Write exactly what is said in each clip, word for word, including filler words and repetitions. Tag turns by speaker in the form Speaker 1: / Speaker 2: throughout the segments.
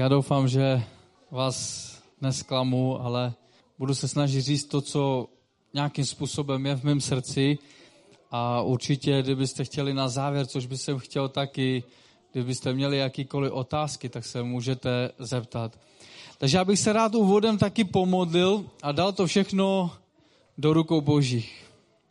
Speaker 1: já doufám, že vás nesklamu, ale budu se snažit říct to, co nějakým způsobem je v mém srdci a určitě, kdybyste chtěli na závěr, což bych jsem chtěl taky, kdybyste měli jakýkoliv otázky, tak se můžete zeptat. Takže já bych se rád úvodem taky pomodlil a dal to všechno do rukou Božích.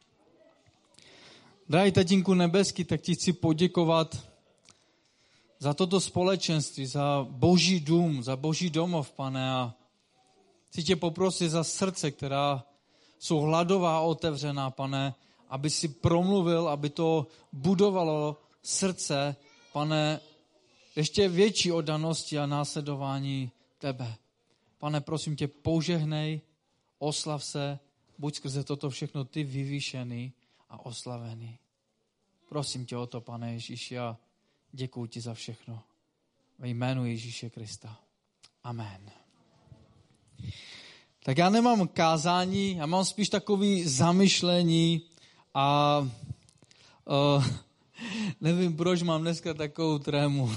Speaker 1: Drahý Tatínku nebeský, tak ti chci poděkovat za toto společenství, za Boží dům, za Boží domov, Pane, a chci tě poprosit za srdce, která jsou hladová a otevřená, Pane, aby si promluvil, aby to budovalo srdce, Pane, ještě větší oddanosti a následování tebe. Pane, prosím tě, požehnej, oslav se, buď skrze toto všechno ty vyvýšený a oslavený. Prosím tě o to, Pane Ježíši, a děkuji ti za všechno. Ve jménu Ježíše Krista. Amen. Tak já nemám kázání, já mám spíš takový zamyšlení a uh, nevím, proč mám dneska takovou trému.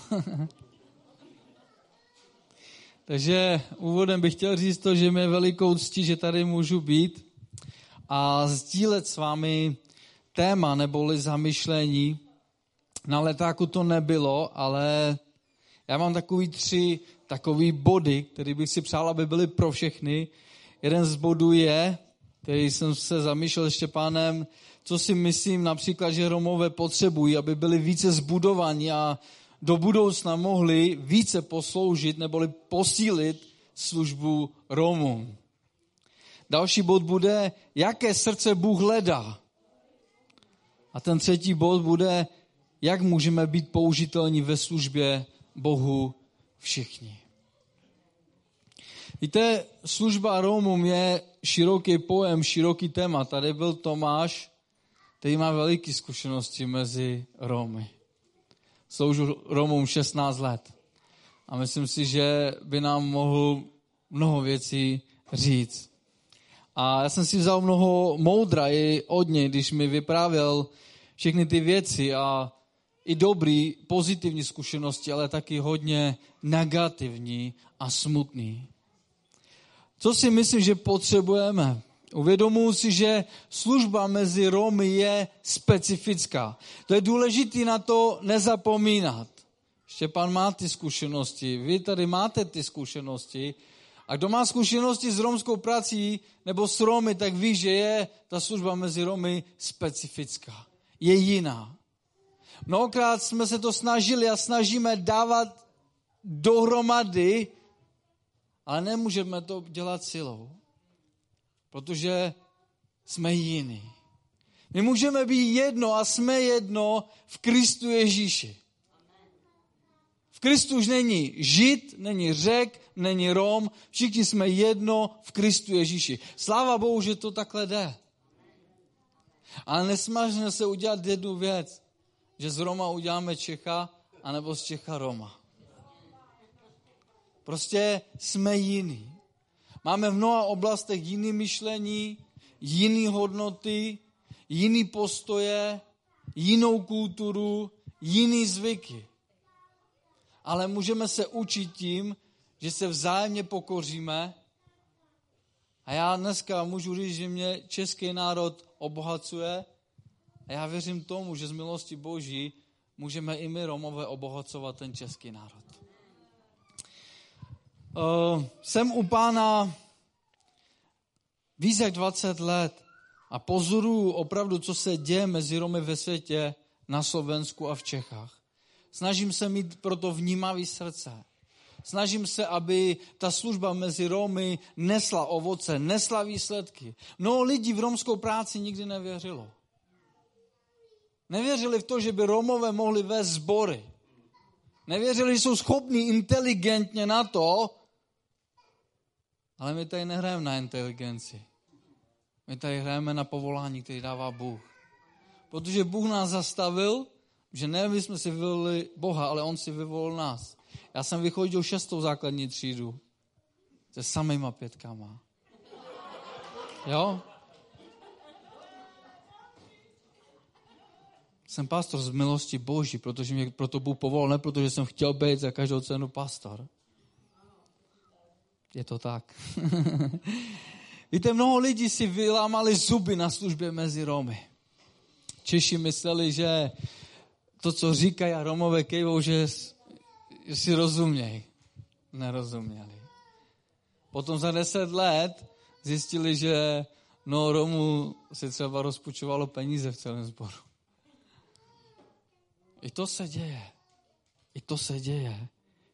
Speaker 1: Takže úvodem bych chtěl říct to, že mi je velikou ctí, že tady můžu být a sdílet s vámi téma neboli zamyšlení. Na letáku to nebylo, ale já mám takový tři takový body, které bych si přál, aby byly pro všechny. Jeden z bodů je, který jsem se zamýšlel s Štěpánem, co si myslím například, že Romové potřebují, aby byli více zbudovaní a do budoucna mohli více posloužit neboli posílit službu Romům. Další bod bude, jaké srdce Bůh hledá. A ten třetí bod bude, jak můžeme být použitelní ve službě Bohu všichni. Víte, služba Romům je široký pojem, široký téma. Tady byl Tomáš, který má veliké zkušenosti mezi Romy. Sloužil Romům šestnáct let. A myslím si, že by nám mohl mnoho věcí říct. A já jsem si vzal mnoho moudra i od něj, když mi vyprávěl všechny ty věci a i dobrý, pozitivní zkušenosti, ale taky hodně negativní a smutný. Co si myslím, že potřebujeme? Uvědomuji si, že služba mezi Romy je specifická. To je důležité na to nezapomínat. Štěpán má ty zkušenosti, vy tady máte ty zkušenosti. A kdo má zkušenosti s romskou prací nebo s Romy, tak ví, že je ta služba mezi Romy specifická. Je jiná. Mnohokrát jsme se to snažili a snažíme dávat dohromady, ale nemůžeme to dělat silou, protože jsme jiní. My můžeme být jedno a jsme jedno v Kristu Ježíši. V Kristu už není Žid, není Řek, není Rom, všichni jsme jedno v Kristu Ježíši. Sláva Bohu, že to takhle jde. Ale nesmažně se udělat jednu věc, že z Roma uděláme Čecha, anebo z Čecha Roma. Prostě jsme jiní. Máme v mnoha oblastech jiné myšlení, jiné hodnoty, jiné postoje, jinou kulturu, jiné zvyky. Ale můžeme se učit tím, že se vzájemně pokoříme. A já dneska můžu říct, že mě český národ obohacuje. A já věřím tomu, že z milosti Boží můžeme i my Romové obohacovat ten český národ. Uh, jsem u Pána víc jak dvacet let a pozoruju opravdu, co se děje mezi Romy ve světě, na Slovensku a v Čechách. Snažím se mít proto vnímavý srdce. Snažím se, aby ta služba mezi Romy nesla ovoce, nesla výsledky. Mnoho lidí v romskou práci nikdy nevěřilo. Nevěřili v to, že by Romové mohli vést sbory. Nevěřili, že jsou schopní inteligentně na to, ale my tady nehrajeme na inteligenci. My tady hrajeme na povolání, který dává Bůh. Protože Bůh nás zastavil, že ne my jsme si vyvolili Boha, ale on si vyvolil nás. Já jsem vychodil šestou základní třídu se samýma pětkama. Jo? Jsem pastor z milosti Boží, protože mě proto Bůh povolal, ne protože jsem chtěl být za každou cenu pastor. Je to tak. Víte, mnoho lidí si vylámali zuby na službě mezi Romy. Češi mysleli, že to, co říkají a Romové kejvou, že, že si rozumějí. Nerozuměli. Potom za deset let zjistili, že no Romů si třeba rozpučovalo peníze v celém sboru. I to se děje. I to se děje.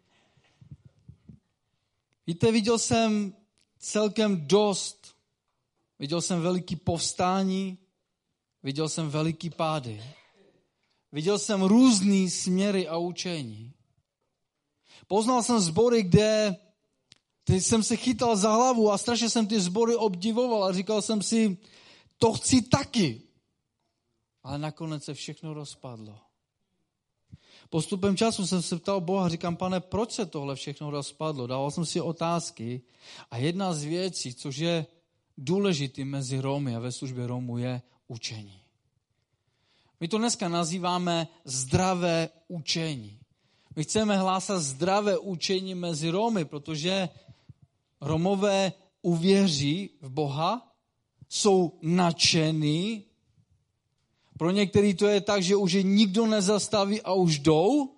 Speaker 1: Víte, viděl jsem celkem dost. Viděl jsem veliký povstání, viděl jsem veliký pády. Viděl jsem různý směry a učení. Poznal jsem sbory, kde teď jsem se chytal za hlavu a strašně jsem ty sbory obdivoval a říkal jsem si, to chci taky. Ale nakonec se všechno rozpadlo. Postupem času jsem se ptal Boha, říkám, Pane, proč se tohle všechno rozpadlo? Dával jsem si otázky a jedna z věcí, což je důležitý mezi Romy a ve službě Romů, je učení. My to dneska nazýváme zdravé učení. My chceme hlásat zdravé učení mezi Romy, protože Romové uvěří v Boha, jsou nadšení. Pro některý to je tak, že už je nikdo nezastaví a už jdou.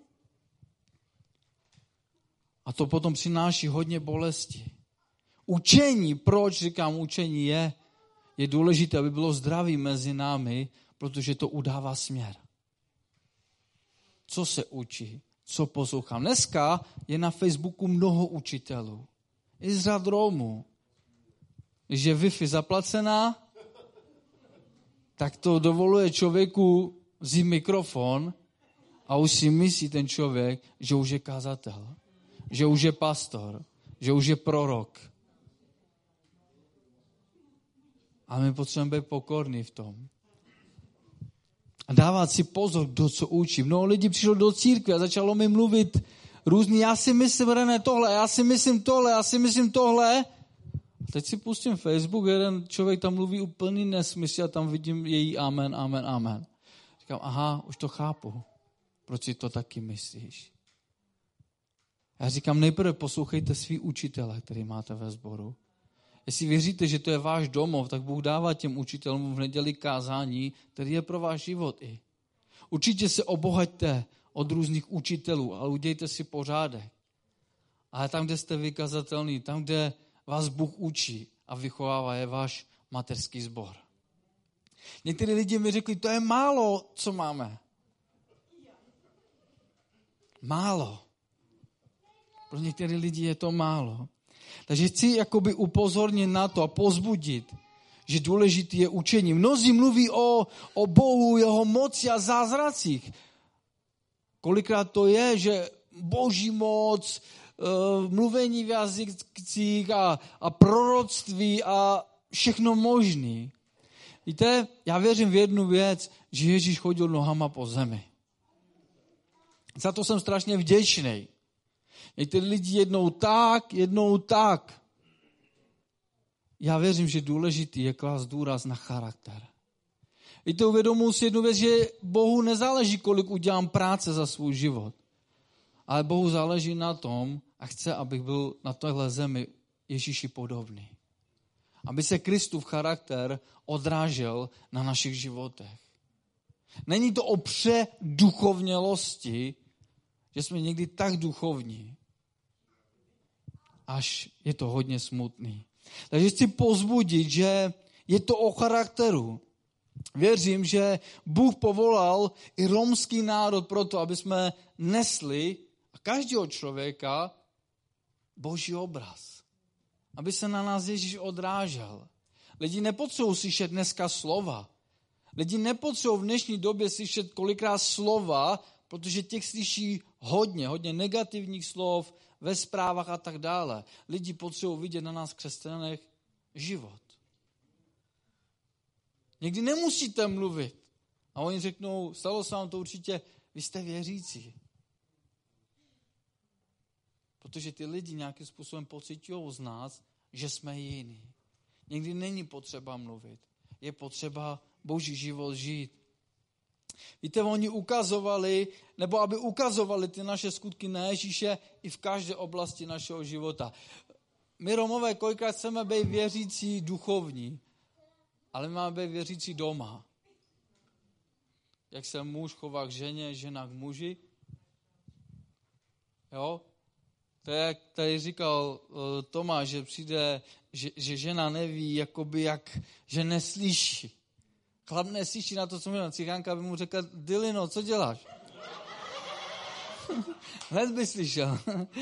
Speaker 1: A to potom přináší hodně bolesti. Učení, proč říkám učení je, je důležité, aby bylo zdraví mezi námi, protože to udává směr. Co se učí? Co poslouchám? Dneska je na Facebooku mnoho učitelů. I z řad Romů. Když je Wi-Fi zaplacená, tak to dovoluje člověku vzít mikrofon a už si myslí ten člověk, že už je kazatel, že už je pastor, že už je prorok. A my potřebujeme být pokorní v tom. A dávat si pozor, kdo co učí. Mnoho lidí přišlo do církve a začalo mi mluvit různý, já si myslím, René, tohle, já si myslím tohle, já si myslím tohle. A teď si pustím Facebook, jeden člověk tam mluví úplný nesmysl a tam vidím její amen, amen, amen. Říkám, aha, už to chápu. Proč si to taky myslíš? Já říkám, nejprve poslouchejte svý učitele, který máte ve sboru. Jestli věříte, že to je váš domov, tak Bůh dává těm učitelům v neděli kázání, který je pro váš život i. Určitě se obohaťte od různých učitelů, ale udějte si pořádek. Ale tam, kde jste vykazatelný, tam, kde vás Bůh učí a vychovává, je váš mateřský sbor. Někteří lidi mi řekli, to je málo, co máme. Málo. Pro některé lidi je to málo. Takže chci jakoby upozornit na to a pozbudit, že důležitý je učení. Mnozí mluví o, o Bohu, jeho moci a zázracích. Kolikrát to je, že boží moc, uh, mluvení v jazycích a, a proroctví a všechno možný. Víte, já věřím v jednu věc, že Ježíš chodil nohama po zemi. Za to jsem strašně vděčný. Někteří lidi jednou tak, jednou tak. Já věřím, že důležitý je klást důraz na charakter. Víte, uvědomuji si jednu věc, že Bohu nezáleží, kolik udělám práce za svůj život. Ale Bohu záleží na tom a chce, abych byl na téhle zemi Ježíši podobný. Aby se Kristův charakter odrážel na našich životech. Není to o předuchovnělosti, že jsme někdy tak duchovní, až je to hodně smutný. Takže chci pozbudit, že je to o charakteru. Věřím, že Bůh povolal i romský národ proto, aby jsme nesli každého člověka Boží obraz. Aby se na nás Ježíš odrážel. Lidi nepotřebují slyšet dneska slova. Lidi nepotřebují v dnešní době slyšet kolikrát slova, protože těch slyší hodně, hodně negativních slov ve zprávách a tak dále. Lidi potřebují vidět na nás křesťanech život. Někdy nemusíte mluvit. A oni řeknou, stalo se vám to určitě, vy jste věřící. Protože ty lidi nějakým způsobem pociťují z nás, že jsme jiní. Někdy není potřeba mluvit. Je potřeba Boží život žít. Víte, oni ukazovali, nebo aby ukazovali ty naše skutky na Ježíše i v každé oblasti našeho života. my Romové kolikrát chceme být věřící duchovní, ale my máme být věřící doma. Jak se muž chová k ženě, žena k muži. Jo? To je, jak tady říkal uh, Tomáš, že přijde, že, že žena neví, jakoby jak, že neslyší. Chlap neslyší na to, co mluvím. Cigánka by mu řekla, Dylino, co děláš? Hned by slyšel.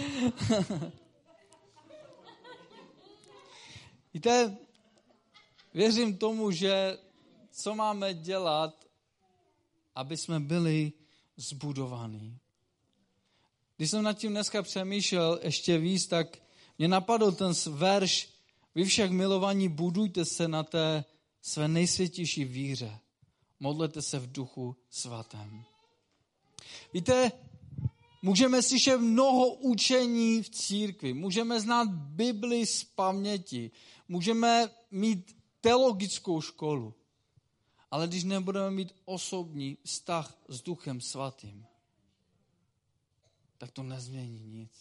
Speaker 1: Víte, věřím tomu, že co máme dělat, aby jsme byli zbudovaní. Když jsem nad tím dneska přemýšlel ještě víc, tak mě napadl ten verš, vy však milovaní budujte se na té své nejsvětější víře. Modlete se v duchu svatém. Víte, můžeme slyšet mnoho učení v církvi, můžeme znát Bibli z paměti, můžeme mít teologickou školu, ale když nebudeme mít osobní vztah s Duchem Svatým, tak to nezmění nic.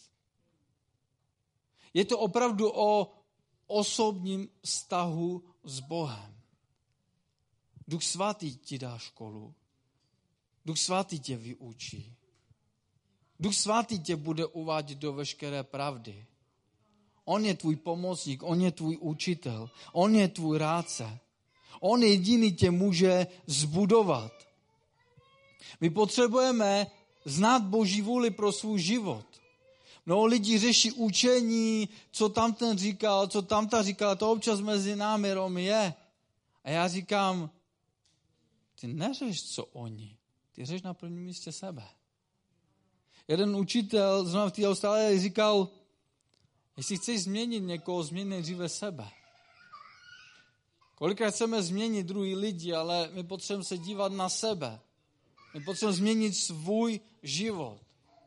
Speaker 1: Je to opravdu o osobním vztahu s Bohem. Duch Svatý ti dá školu. Duch Svatý tě vyučí. Duch Svatý tě bude uvádět do veškeré pravdy. On je tvůj pomocník, on je tvůj učitel, on je tvůj rádce. On jediný tě může zbudovat. My potřebujeme znát Boží vůli pro svůj život. Mnoho lidí řeší učení, co tam ten říkal, co tam ta říkala, to občas mezi námi Romy je. A já říkám, ty neřeš, co oni, ty řeš na prvním místě sebe. Jeden učitel zrovna v té Austrálii říkal, jestli chceš změnit někoho, změň nejdříve sebe. Kolikrát chceme změnit druhý lidi, ale my potřebujeme se dívat na sebe. My potřebujeme změnit svůj život.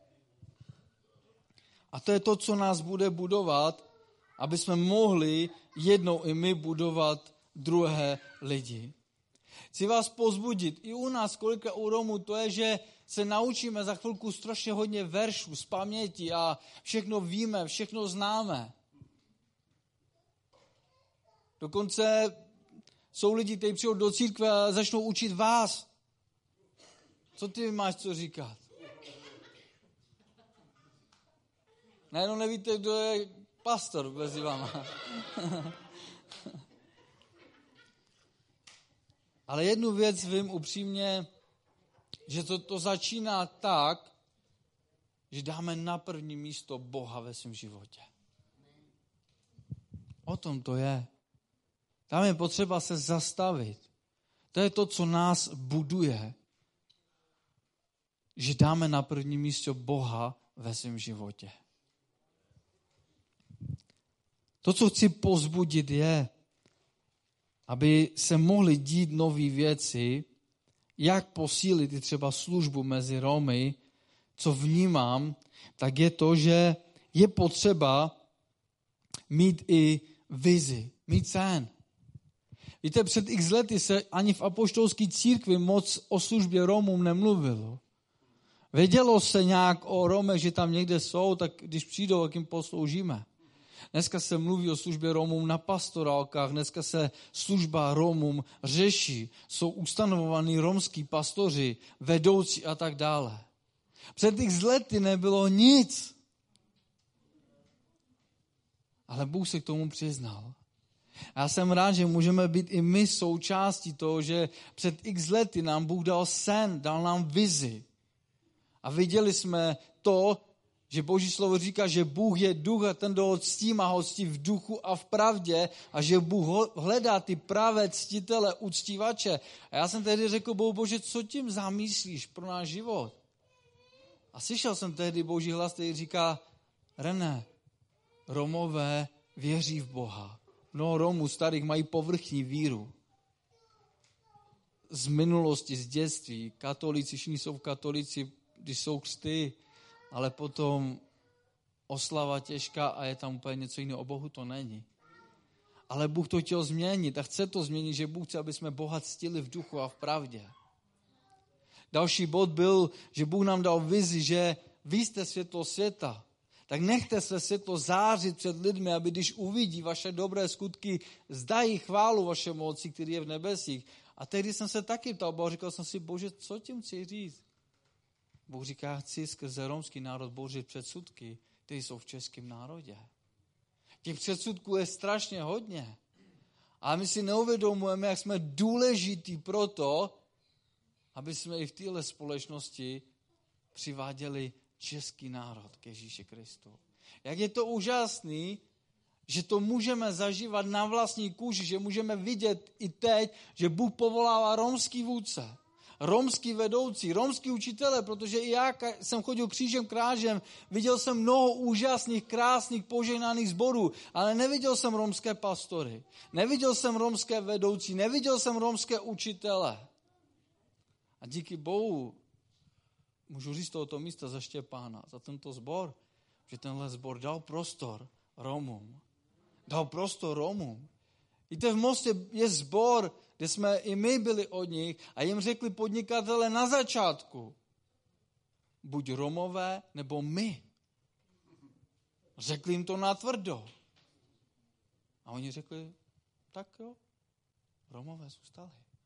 Speaker 1: A to je to, co nás bude budovat, aby jsme mohli jednou i my budovat druhé lidi. Chci vás povzbudit. I u nás, kolikrát u Romů, to je, že se naučíme za chvilku strašně hodně veršů z paměti a všechno víme, všechno známe. Dokonce jsou lidi, kteří přijdou do církve a začnou učit vás. Co ty máš co říkat? Najednou nevíte, kdo je pastor mezi váma. Ale jednu věc vím upřímně, že to, to začíná tak, že dáme na první místo Boha ve svém životě. O tom to je. Tam je potřeba se zastavit. To je to, co nás buduje. Že dáme na první místo Boha ve svém životě. To, co chci povzbudit, je, aby se mohly dít nové věci, jak posílit i třeba službu mezi Romy, co vnímám, tak je to, že je potřeba mít i vizi, mít sen. Víte, před x lety se ani v apoštolské církvi moc o službě Romům nemluvilo. Vědělo se nějak o Romech, že tam někde jsou, tak když přijdou, jak jim posloužíme. Dneska se mluví o službě Romům na pastorálkách, dneska se služba Romům řeší, jsou ustanovovaní romský pastoři, vedoucí a tak dále. Před x lety nebylo nic. Ale Bůh se k tomu přiznal. Já jsem rád, že můžeme být i my součástí toho, že před x lety nám Bůh dal sen, dal nám vizi. A viděli jsme to, že Boží slovo říká, že Bůh je duch a ten, kdo ho ctí, má ho ctí v duchu a v pravdě a že Bůh hledá ty pravé ctitele, uctívače. A já jsem tehdy řekl, Bohu Bože, co tím zamýšlíš pro náš život? A slyšel jsem tehdy Boží hlas, který říká, René, Romové věří v Boha. Mnoho Romů starých mají povrchní víru. Z minulosti, z dětství. Katolíci, všichni jsou katolíci, když jsou křty, ale potom oslava těžká a je tam úplně něco jiného. O Bohu to není. Ale Bůh to chtěl změnit a chce to změnit, že Bůh chce, aby jsme Boha ctili v duchu a v pravdě. Další bod byl, že Bůh nám dal vizi, že vy jste světlo světa. tak nechte své světlo zářit před lidmi, aby když uvidí vaše dobré skutky, zdají chválu vašemu Otci, který je v nebesích. A tehdy jsem se taky ptal Boha, říkal jsem si, Bože, co tím chci říct? Bůh říká, chci skrze romský národ bořit předsudky, které jsou v českém národě. Těch předsudků je strašně hodně. A my si neuvědomujeme, jak jsme důležití pro to, aby jsme i v téhle společnosti přiváděli český národ k Ježíši Kristu. Jak je to úžasný, že to můžeme zažívat na vlastní kůži, že můžeme vidět i teď, že Bůh povolává romský vůdce, romský vedoucí, romský učitele, protože i já jsem chodil křížem krážem, viděl jsem mnoho úžasných, krásných, požehnaných sborů, ale neviděl jsem romské pastory, neviděl jsem romské vedoucí, neviděl jsem romské učitele. A díky Bohu můžu říct tohoto místa za Štěpána, za tento sbor, že tenhle sbor dal prostor Romům. Dal prostor Romům. Víte, v Mostě je sbor, kde jsme i my byli od nich a jim řekli podnikatele na začátku, buď Romové, nebo my. Řekli jim to natvrdo. A oni řekli, tak jo, Romové zůstali.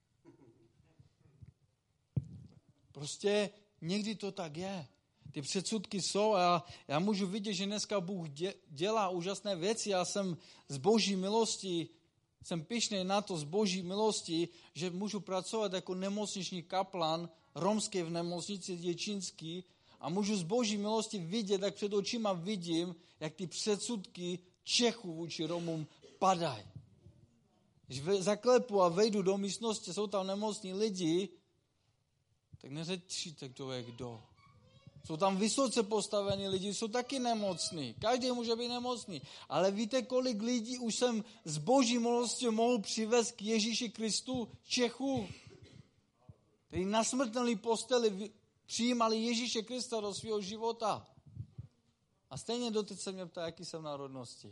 Speaker 1: Prostě někdy to tak je. Ty předsudky jsou a já, já můžu vidět, že dneska Bůh dě, dělá úžasné věci. Já jsem z Boží milosti, jsem pyšný na to z Boží milosti, že můžu pracovat jako nemocniční kaplan romský v nemocnici děčínský a můžu z Boží milosti vidět, jak před očima vidím, jak ty předsudky Čechů vůči Romům padají. Když zaklepu a vejdu do místnosti, jsou tam nemocní lidi, tak neřečíte, kdo je kdo. Jsou tam vysoce postavení lidi, jsou taky nemocní. Každý může být nemocný. Ale víte, kolik lidí už jsem z Boží milosti mohl přivést k Ježíši Kristu, Čechů, kteří na smrtelné posteli přijímali Ježíše Krista do svého života. A stejně doteď se mě ptá, jaký jsem národnosti.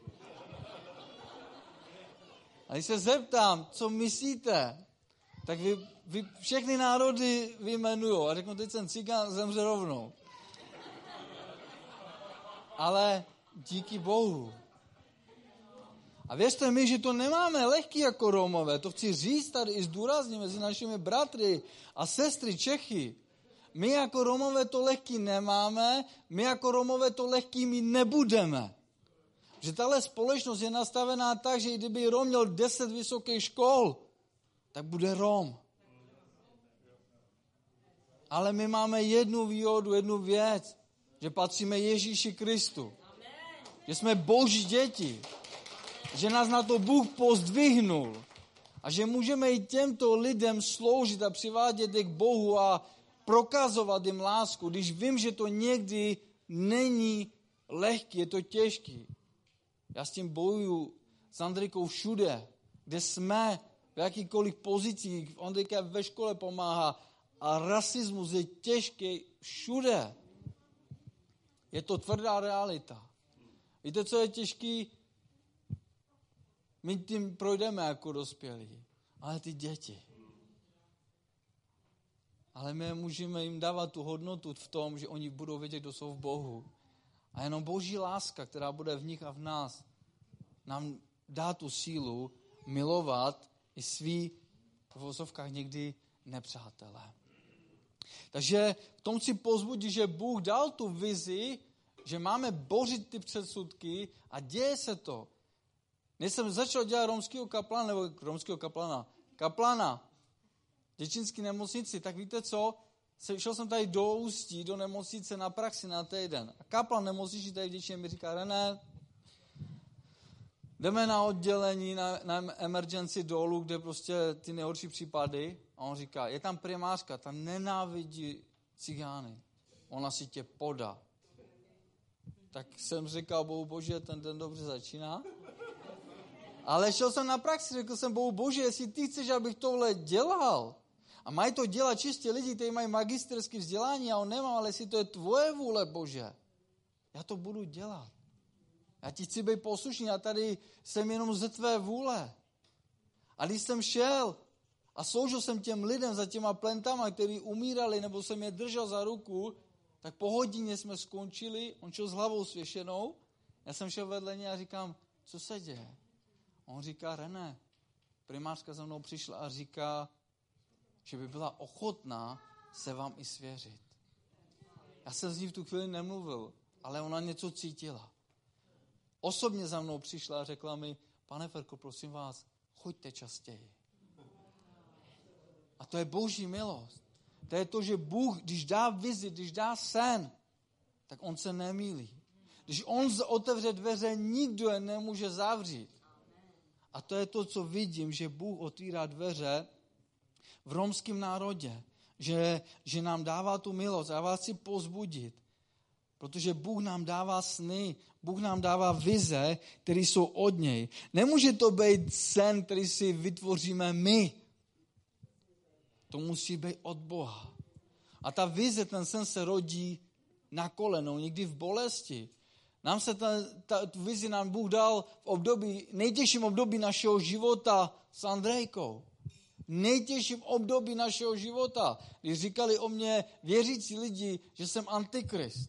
Speaker 1: A když se zeptám, co myslíte, tak vy, vy všechny národy vyjmenujou. A řeknu, teď jsem cigán, zemře rovnou. Ale díky Bohu. A věřte mi, že to nemáme lehký jako Romové. To chci říct tady i zdůraznit mezi našimi bratry a sestry Čechy. My jako Romové to lehký nemáme, my jako Romové to lehký mít nebudeme. Že tahle společnost je nastavená tak, že kdyby Rom měl deset vysokých škol, tak bude Rom. Ale my máme jednu výhodu, jednu věc, že patříme Ježíši Kristu. Že jsme Boží děti. Že nás na to Bůh pozdvihnul. A že můžeme i těmto lidem sloužit a přivádět je k Bohu a prokazovat jim lásku. Když vím, že to někdy není lehký, je to těžký. Já s tím bojuju s Andrejkou všude, kde jsme, v jakýkoliv pozicích. Andrejka ve škole pomáhá a rasismus je těžký všude. Je to tvrdá realita. Víte, co je těžký? My tím projdeme jako dospělí, ale ty děti. Ale my můžeme jim dávat tu hodnotu v tom, že oni budou vědět, kdo jsou v Bohu. A jenom Boží láska, která bude v nich a v nás, nám dá tu sílu milovat i svý v vozovkách někdy nepřátelé. Takže v tom chci pozbudit, že Bůh dal tu vizi, že máme bořit ty předsudky a děje se to. Když jsem začal dělat romského kaplana, nebo romského kaplana, kaplana v děčínské nemocnici, tak víte co? Šel jsem tady do Ústí, do nemocnice na praxi na týden. A kaplan nemocniční tady v Děčíně mi říká, René, jdeme na oddělení, na, na emergency dolů, kde prostě ty nejhorší případy. A on říká, je tam primářka, ta nenávidí cigány. Ona si tě podá. Tak jsem říkal, Bohu Bože, ten den dobře začíná. Ale šel jsem na praxi, řekl jsem, Bohu Bože, jestli ty chceš, abych tohle dělal, a mají to dělat čistě lidi, kteří mají magisterské vzdělání, a on nemá, ale jestli to je tvoje vůle, Bože, já to budu dělat. Já ti chci být poslušný, já tady jsem jenom ze tvé vůle. A když jsem šel a sloužil jsem těm lidem za těma plentama, kteří umírali, nebo jsem je držel za ruku, Tak po hodině jsme skončili, on šel s hlavou svěšenou, já jsem šel vedle něj a říkám, co se děje? On říká, René, primářka za mnou přišla a říká, že by byla ochotná se vám i svěřit. Já jsem s ní v tu chvíli nemluvil, ale ona něco cítila. Osobně za mnou přišla a řekla mi, pane Ferko, prosím vás, choďte častěji. A to je boží milost. To je to, že Bůh, když dá vizi, když dá sen, tak on se nemýlí. Když on otevře dveře, nikdo je nemůže zavřít. A to je to, co vidím, že Bůh otvírá dveře v romském národě. Že, že nám dává tu milost. Já vás chci povzbudit. Protože Bůh nám dává sny, Bůh nám dává vize, které jsou od něj. Nemůže to být sen, který si vytvoříme my. To musí být od Boha. A ta vize, ten sen se rodí na kolenou, někdy v bolesti. Nám se ta, ta tu vizi nám Bůh dal v období, nejtěžším období našeho života s Andrejkou. Nejtěžším období našeho života, když říkali o mně věřící lidi, že jsem antikrist.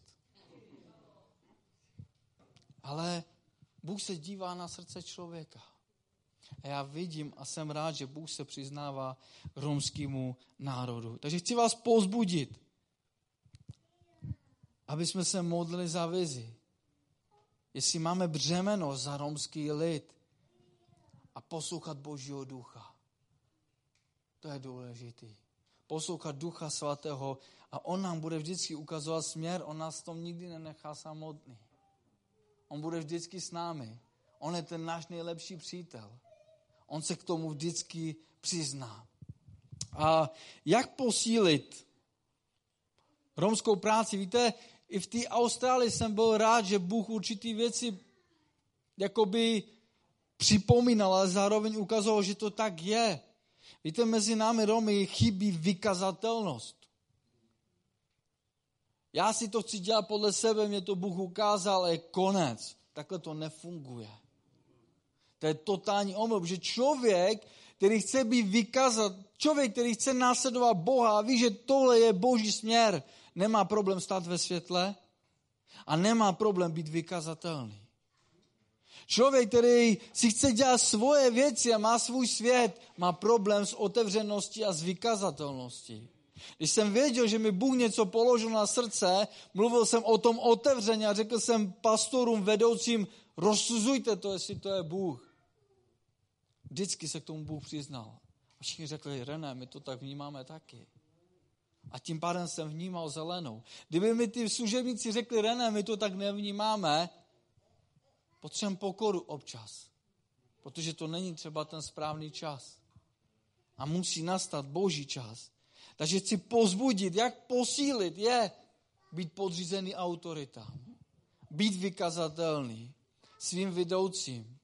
Speaker 1: Ale Bůh se dívá na srdce člověka. A já vidím a jsem rád, že Bůh se přiznává romskému národu. Takže chci vás povzbudit, aby jsme se modlili za vizi. Jestli máme břemeno za romský lid a poslouchat Božího ducha. To je důležitý. Poslouchat Ducha Svatého a on nám bude vždycky ukazovat směr, on nás v tom nikdy nenechá samotný. On bude vždycky s námi. On je ten náš nejlepší přítel. On se k tomu vždycky přizná. A jak posílit romskou práci? Víte, i v té Austrálii jsem byl rád, že Bůh určitý věci jakoby připomínal, ale zároveň ukazoval, že to tak je. Víte, mezi námi Romy chybí vykazatelnost. Já si to chci dělat podle sebe, mě to Bůh ukázal, ale je konec. Takhle to nefunguje. To je totální omyl, že člověk, který chce být vykazat, člověk, který chce následovat Boha a ví, že tohle je boží směr, nemá problém stát ve světle a nemá problém být vykazatelný. Člověk, který si chce dělat svoje věci a má svůj svět, má problém s otevřeností a s vykazatelností. Když jsem věděl, že mi Bůh něco položil na srdce, mluvil jsem o tom otevřeně a řekl jsem pastorům, vedoucím, rozsuzujte to, jestli to je Bůh. Vždycky se k tomu Bůh přiznal. A všichni řekli, René, my to tak vnímáme taky. A tím pádem jsem vnímal zelenou. Kdyby mi ty služebníci řekli, René, my to tak nevnímáme, potřebujeme pokoru občas. Protože to není třeba ten správný čas. A musí nastat boží čas. Takže chci povzbudit, jak posílit je být podřízený autoritám. Být vykazatelný svým vedoucím.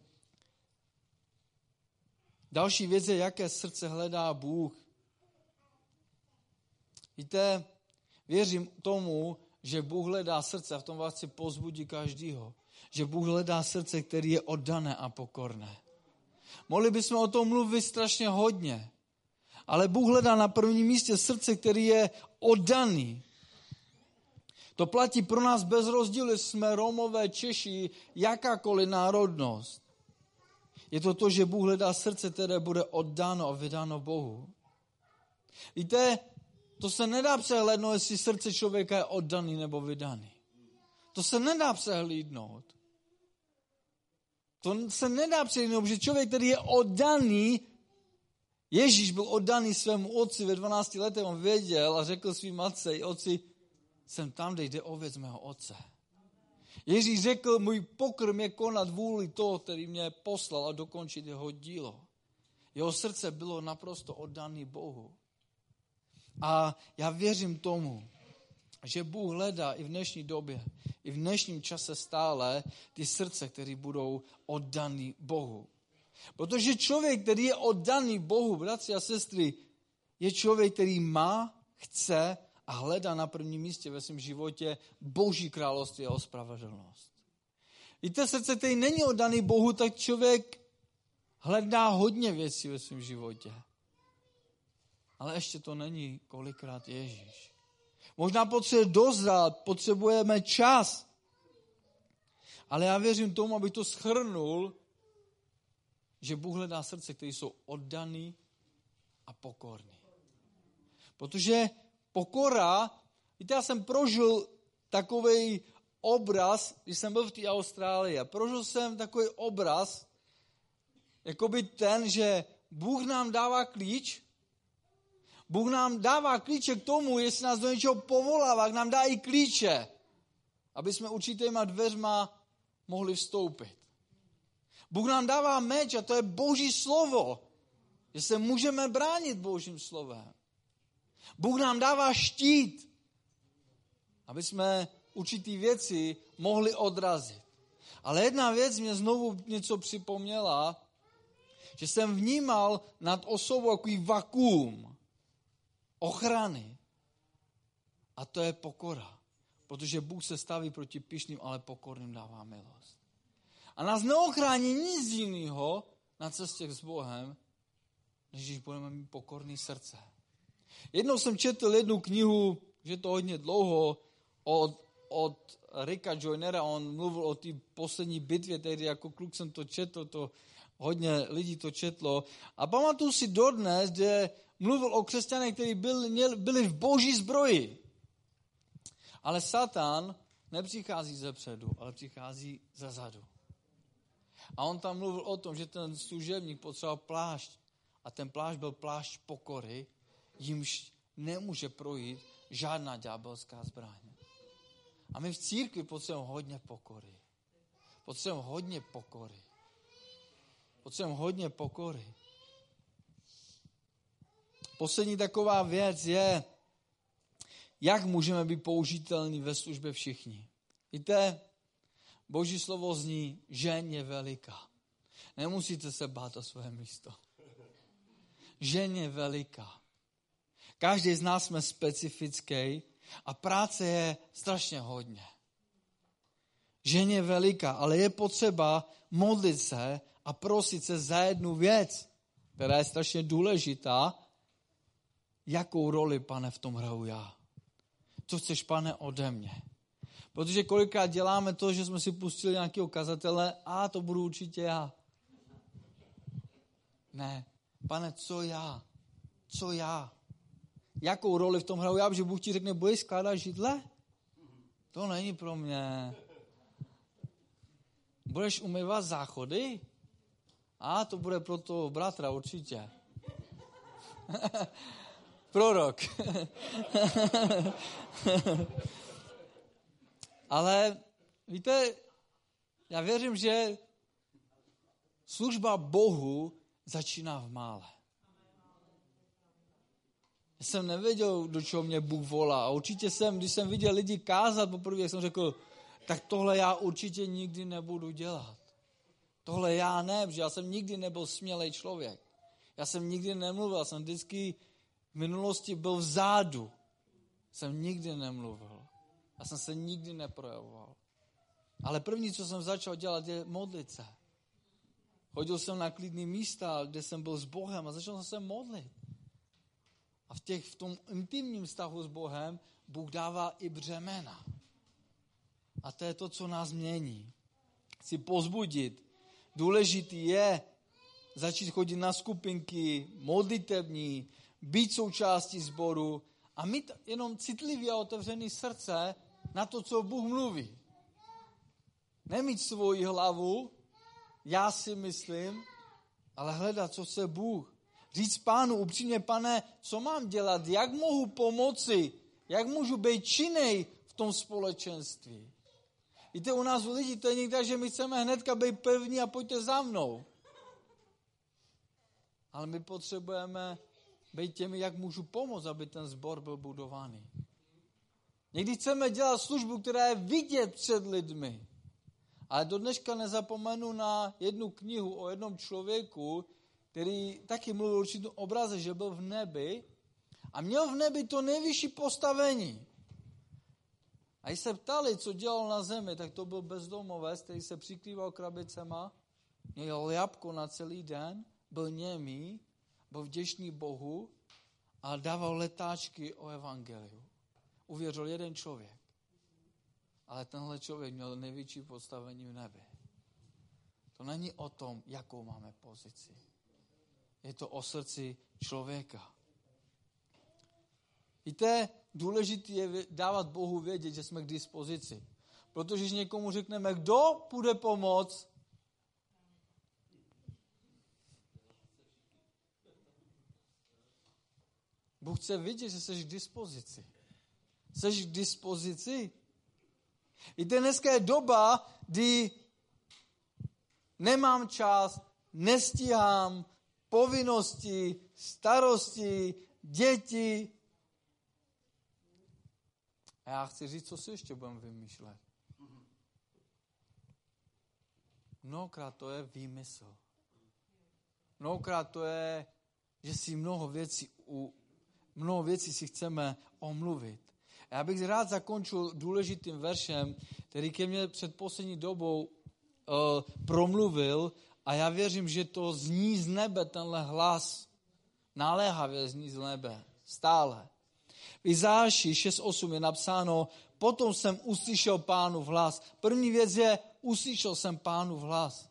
Speaker 1: Další věc je, jaké srdce hledá Bůh. Víte, věřím tomu, že Bůh hledá srdce, a v tom vás chci povzbudit každýho, že Bůh hledá srdce, které je oddané a pokorné. Mohli bychom o tom mluvit strašně hodně, ale Bůh hledá na prvním místě srdce, který je oddaný. To platí pro nás bez rozdílu, jestli jsme Romové, Češi, jakákoliv národnost. Je to to, že Bůh hledá srdce, které bude oddáno a vydáno Bohu. Víte, to se nedá přehlédnout, jestli srdce člověka je oddaný nebo vydaný. To se nedá přehlídnout. To se nedá přehlídnout, protože člověk, který je oddaný, Ježíš byl oddaný svému otci ve dvanácti letech, on věděl a řekl svým matce, otci, jsem tam, kde jde o věc mého otce. Ježíš řekl, můj pokrm je konat vůli toho, který mě poslal a dokončit jeho dílo. Jeho srdce bylo naprosto oddaný Bohu. A já věřím tomu, že Bůh hledá i v dnešní době, i v dnešním čase stále ty srdce, které budou oddaný Bohu. Protože člověk, který je oddaný Bohu, bratři a sestry, je člověk, který má, chce a hledá na prvním místě ve svém životě Boží království a ospravedlnost. Víte, srdce, který není oddaný Bohu, tak člověk hledá hodně věcí ve svém životě. Ale ještě to není kolikrát Ježíš. Možná potřebujeme dozrát, potřebujeme čas. Ale já věřím tomu, abych to shrnul, že Bůh hledá srdce, které jsou oddaný a pokorný. Protože pokora, víte, já jsem prožil takový obraz, když jsem byl v té Austrálii. Prožil jsem takový obraz, jakoby ten, že Bůh nám dává klíč, Bůh nám dává klíče k tomu, jestli nás do něčeho povolává, nám dá i klíče, aby jsme určitýma dveřma mohli vstoupit. Bůh nám dává meč a to je Boží slovo, že se můžeme bránit Božím slovem. Bůh nám dává štít, aby jsme určitý věci mohli odrazit. Ale jedna věc mě znovu něco připomněla, že jsem vnímal nad osobou takový vakuum ochrany. A to je pokora. Protože Bůh se staví proti pyšným, ale pokorným dává milost. A nás neochrání nic jiného na cestě s Bohem, než když budeme mít pokorný srdce. Jednou jsem četl jednu knihu, že to hodně dlouho, od, od Ricka Joynera, on mluvil o té poslední bitvě, tehdy jako kluk jsem to četl, to hodně lidí to četlo. A pamatuju si dodnes, že mluvil o křesťanech, kteří byli, byli v boží zbroji. Ale Satan nepřichází ze předu, ale přichází ze zadu. A on tam mluvil o tom, že ten služebník potřeboval plášť. A ten plášť byl plášť pokory, jimž nemůže projít žádná ďábelská zbraň. A my v církvi potřebujeme hodně pokory. Potřebujeme hodně pokory. Potřebujeme hodně pokory. Poslední taková věc je, jak můžeme být použitelní ve službě všichni. Víte, Boží slovo zní, žeň je veliká. Nemusíte se bát o své místo. Žeň je veliká. Každý z nás jsme specifický a práce je strašně hodně. Žeň je veliká, ale je potřeba modlit se a prosit se za jednu věc, která je strašně důležitá. Jakou roli, Pane, v tom hraju já? Co chceš, Pane, ode mě? Protože kolikrát děláme to, že jsme si pustili nějakého kazatele, a to budu určitě já. Ne, Pane, co já? Co já? Jakou roli v tom hraju já? Protože Bůh ti řekne, budeš skládat židle? To není pro mě. Budeš umývat záchody? A to bude pro toho bratra určitě. Prorok. Ale víte, já věřím, že služba Bohu začíná v mále. Já jsem nevěděl, do čeho mě Bůh volá. A určitě jsem, když jsem viděl lidi kázat poprvé, jsem řekl, tak tohle já určitě nikdy nebudu dělat. Tohle já ne, protože já jsem nikdy nebyl smělej člověk. Já jsem nikdy nemluvil, jsem vždycky v minulosti byl vzadu. Jsem nikdy nemluvil. Já jsem se nikdy neprojevoval. Ale první, co jsem začal dělat, je modlit se. Chodil jsem na klidný místa, kde jsem byl s Bohem a začal jsem se modlit. A v, těch, v tom intimním vztahu s Bohem Bůh dává i břemena. A to je to, co nás mění. Chci pozbudit. Důležitý je začít chodit na skupinky, modlitevní, být součástí sboru a mít jenom citlivě a otevřený srdce na to, co Bůh mluví. Nemít svoji hlavu, já si myslím, ale hledat, co se Bůh. Říct Pánu upřímně, Pane, co mám dělat, jak mohu pomoci, jak můžu být činnej v tom společenství. Víte, u nás u lidí to je někde, že my chceme hnedka být první a pojďte za mnou. Ale my potřebujeme být těmi, jak můžu pomoct, aby ten sbor byl budovaný. Někdy chceme dělat službu, která je vidět před lidmi. Ale do dneška nezapomenu na jednu knihu o jednom člověku, který taky mluvil určitou obraze, že byl v nebi a měl v nebi to nejvyšší postavení. A když se ptali, co dělal na zemi, tak to byl bezdomovec, který se přikrýval krabicema, měl jabko na celý den, byl němý, byl vděčný Bohu a dával letáčky o evangeliu. uvěřil jeden člověk. Ale tenhle člověk měl největší postavení v nebi. To není o tom, jakou máme pozici. Je to o srdci člověka. Víte, důležité je dávat Bohu vědět, že jsme k dispozici. Protože když někomu řekneme, kdo půjde pomoct, Bůh chce vidět, že jsi k dispozici. Jsi k dispozici. Víte, dneska je doba, kdy nemám čas, nestíhám, povinnosti, starosti, děti. A já chci říct, co si ještě budeme vymýšlet. Mnohokrát to je výmysl. Mnohokrát to je, že si mnoho věcí, u, mnoho věcí si chceme omluvit. Já bych rád zakončil důležitým veršem, který ke mně před poslední dobou uh, promluvil a já věřím, že to zní z nebe, tenhle hlas. Naléhavě zní z nebe. Stále. V Izáši šest osm je napsáno, potom jsem uslyšel Pánův hlas. První věc je, uslyšel jsem Pánův hlas.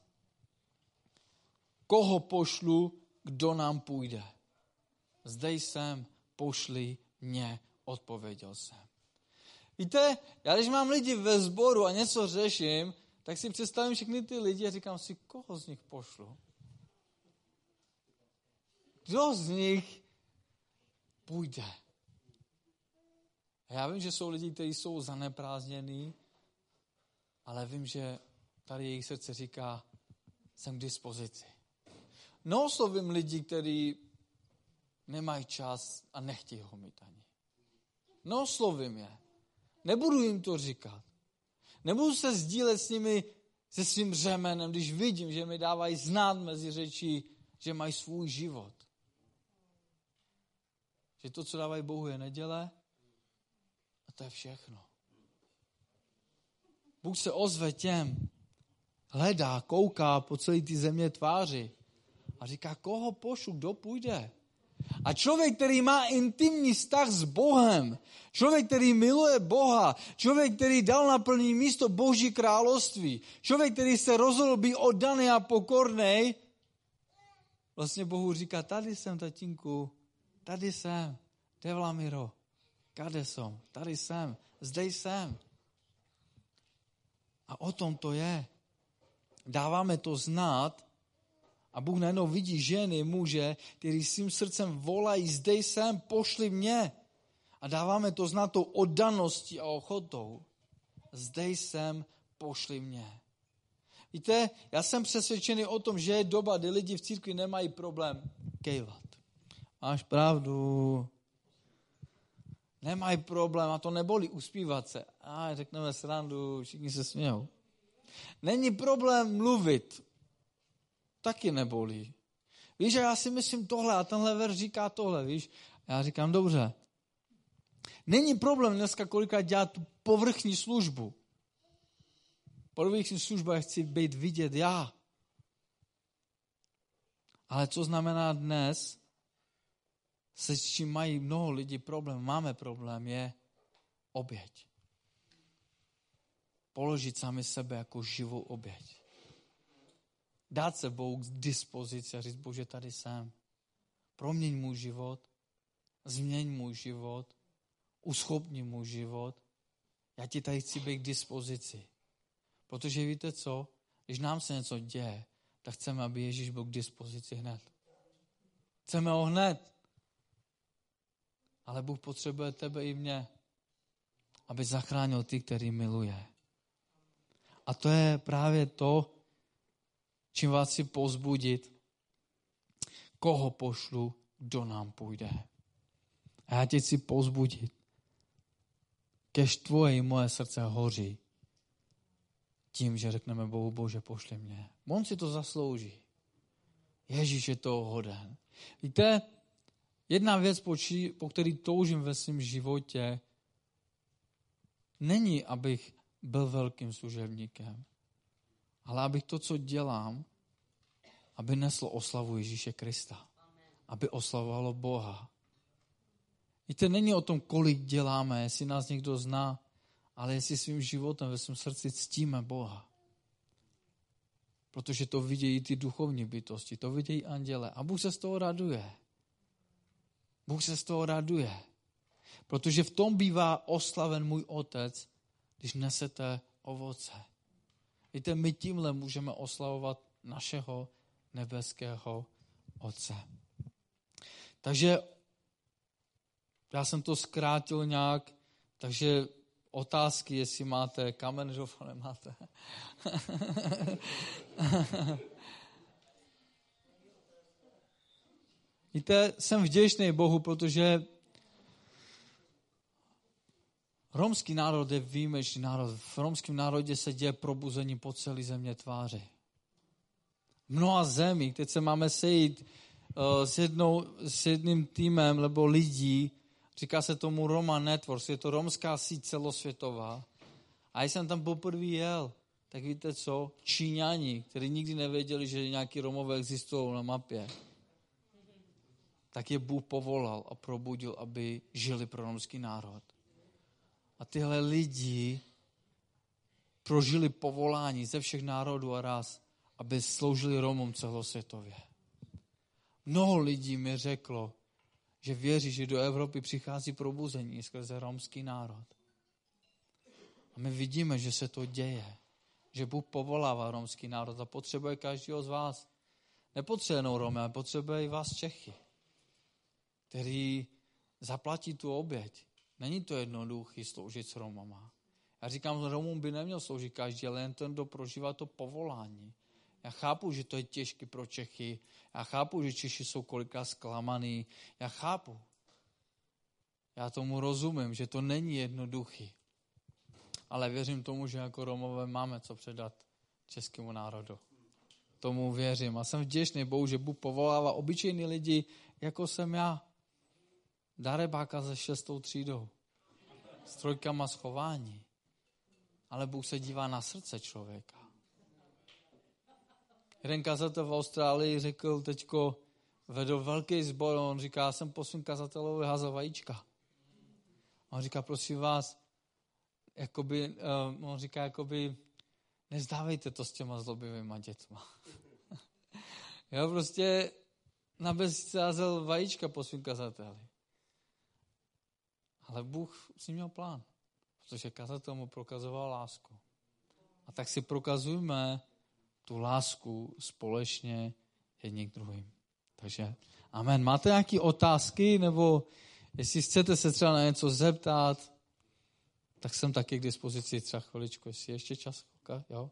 Speaker 1: Koho pošlu, kdo nám půjde? Zde jsem, pošli mě, odpověděl jsem. Víte, já když mám lidi ve sboru a něco řeším, tak si představím všechny ty lidi a říkám si, koho z nich pošlu? Kdo z nich půjde? A já vím, že jsou lidi, kteří jsou zaneprázdnění, ale vím, že tady jejich srdce říká, jsem k dispozici. Neoslovím lidi, kteří nemají čas a nechtějí ho mít ani. Neoslovím je. Nebudu jim to říkat. Nebudu se sdílet s nimi se svým řemenem, když vidím, že mi dávají znát mezi řečí, že mají svůj život. Že to, co dávají Bohu, je neděle a to je všechno. Bůh se ozve těm, hledá, kouká po celé ty země tváři a říká, koho pošlu, kdo půjde. A člověk, který má intimní vztah s Bohem, člověk, který miluje Boha, člověk, který dal na první místo Boží království, člověk, který se rozhodl být oddaný a pokornej, vlastně Bohu říká, tady jsem, tatínku, tady jsem, Devlamiro, kade jsem, tady jsem, zde jsem. A o tom to je. Dáváme to znát a Bůh najednou vidí ženy, muže, kteří svým srdcem volají, zde jsem, pošli mě. A dáváme to znát tou oddaností a ochotou. Zde jsem, pošli mě. Víte, já jsem přesvědčený o tom, že je doba, kdy lidi v církvi nemají problém kejvat. Máš pravdu. Nemají problém a to nebolí uspívat se. A řekneme srandu, všichni se smějou. Není problém mluvit. Taky nebolí. Víš, já si myslím tohle a tenhle verš říká tohle, víš. Já říkám, dobře. Není problém dneska kolikrát dělat tu povrchní službu. Povrchní služba chci být vidět já. Ale co znamená dnes, se s čím mají mnoho lidí problém, máme problém, je oběť. Položit sami sebe jako živou oběť. Dát se Bohu k dispozici a říct, Bože, tady jsem. Proměň můj život, změň můj život, uschopni můj život. Já ti tady chci být k dispozici. Protože víte co? Když nám se něco děje, tak chceme, aby Ježíš byl k dispozici hned. Chceme ho hned. Ale Bůh potřebuje tebe i mě, aby zachránil ty, který miluje. A to je právě to, čím vás chci povzbudit, koho pošlu, kdo nám půjde. A já tě chci povzbudit, kež tvoje i moje srdce hoří tím, že řekneme Bohu, Bože, pošli mě. On si to zaslouží. Ježíš je toho hoden. Víte, jedna věc, po, či, po který toužím ve svém životě, není, abych byl velkým služebníkem, ale abych to, co dělám, aby neslo oslavu Ježíše Krista. Aby oslavovalo Boha. Víte, není o tom, kolik děláme, jestli nás někdo zná, ale jestli svým životem ve svém srdci ctíme Boha. Protože to vidějí ty duchovní bytosti, to vidějí anděle. A Bůh se z toho raduje. Bůh se z toho raduje. Protože v tom bývá oslaven můj Otec, když nesete ovoce. Víte, my tímhle můžeme oslavovat našeho nebeského Otce. Takže já jsem to zkrátil nějak, takže otázky, jestli máte kamen, žofo nemáte. Víte, jsem vděčný Bohu, protože romský národ je výjimečný národ. V romském národě se děje probuzení po celé země tváři. V mnoha zemích, teď se máme sejít uh, s, jednou, s jedným týmem nebo lidí, říká se tomu Roma Networks, je to romská síť celosvětová. A když jsem tam poprvé jel, tak víte co? Číňani, kteří nikdy nevěděli, že nějaký Romové existují na mapě, tak je Bůh povolal a probudil, aby žili pro romský národ. A tyhle lidi prožili povolání ze všech národů a ras, aby sloužili Romům celosvětově. Mnoho lidí mi řeklo, že věří, že do Evropy přichází probuzení skrze romský národ. A my vidíme, že se to děje. Že Bůh povolává romský národ a potřebuje každého z vás. Nepotřebuje jenom Romy, ale potřebuje i vás Čechy, který zaplatí tu oběť. Není to jednoduchý sloužit s Romama. Já říkám, že Romům by neměl sloužit každý, ale jen ten, kdo prožívá to povolání. Já chápu, že to je těžké pro Čechy. Já chápu, že Češi jsou kolikrát zklamaný. Já chápu. Já tomu rozumím, že to není jednoduchý. Ale věřím tomu, že jako Romové máme co předat českému národu. Tomu věřím. A jsem vděčný Bohu, že Bůh povolává obyčejný lidi, jako jsem já. Darebáka se šestou třídou. S trojkama schování. Ale Bůh se dívá na srdce člověka. Jeden kazatel v Austrálii řekl teďko, vedl velký sbor, on říká, já jsem po svým kazatelovi házel vajíčka. On říká, prosím vás, jakoby, uh, on říká, jakoby, nezdávejte to s těma zlobivýma dětma. Já prostě na bezvíce házel vajíčka po svým kazateli. Ale Bůh s ním měl plán, protože kazatel mu prokazoval lásku. A tak si prokazujme tu lásku společně jedni k druhým. Takže amen. Máte nějaké otázky, nebo jestli chcete se třeba na něco zeptat, tak jsem taky k dispozici třeba chviličku, jestli ještě čas. Okay? Jo?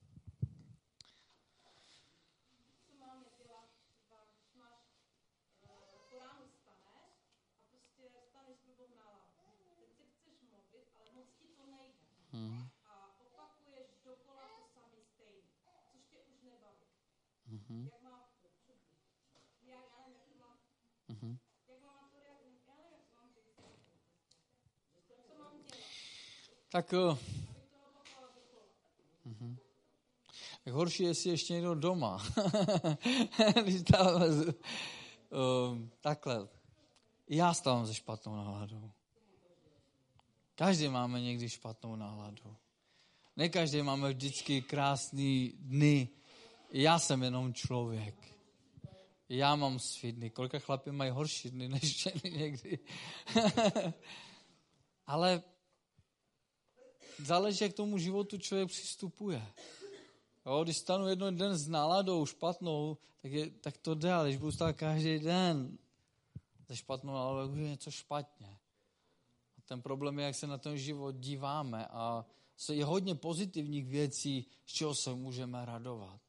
Speaker 1: Hmm.
Speaker 2: A opakuješ dokola to samé stejné, což tě už nebaví.
Speaker 1: Mm-hmm.
Speaker 2: Jak má to? Já, já nevím, jak mám.
Speaker 1: Mm-hmm.
Speaker 2: Jak mám to, já nevím, jak mám to. Co mám dělat?
Speaker 1: Tak, uh, mm-hmm. tak horší, jestli ještě někdo doma. Když dáme, uh, takhle. Já stávám se špatnou náladou. Každý máme někdy špatnou náladu. Ne každý máme vždycky krásný dny. Já jsem jenom člověk. Já mám svý dny. Kolika chlapi mají horší dny než ženy někdy. Ale záleží, jak k tomu životu člověk přistupuje. Jo, když stanu jedno den s náladou špatnou, tak, je, tak to jde, ale když budu stát každý den se špatnou náladou, je něco špatně. Ten problém je, jak se na ten život díváme a je hodně pozitivních věcí, z čeho se můžeme radovat.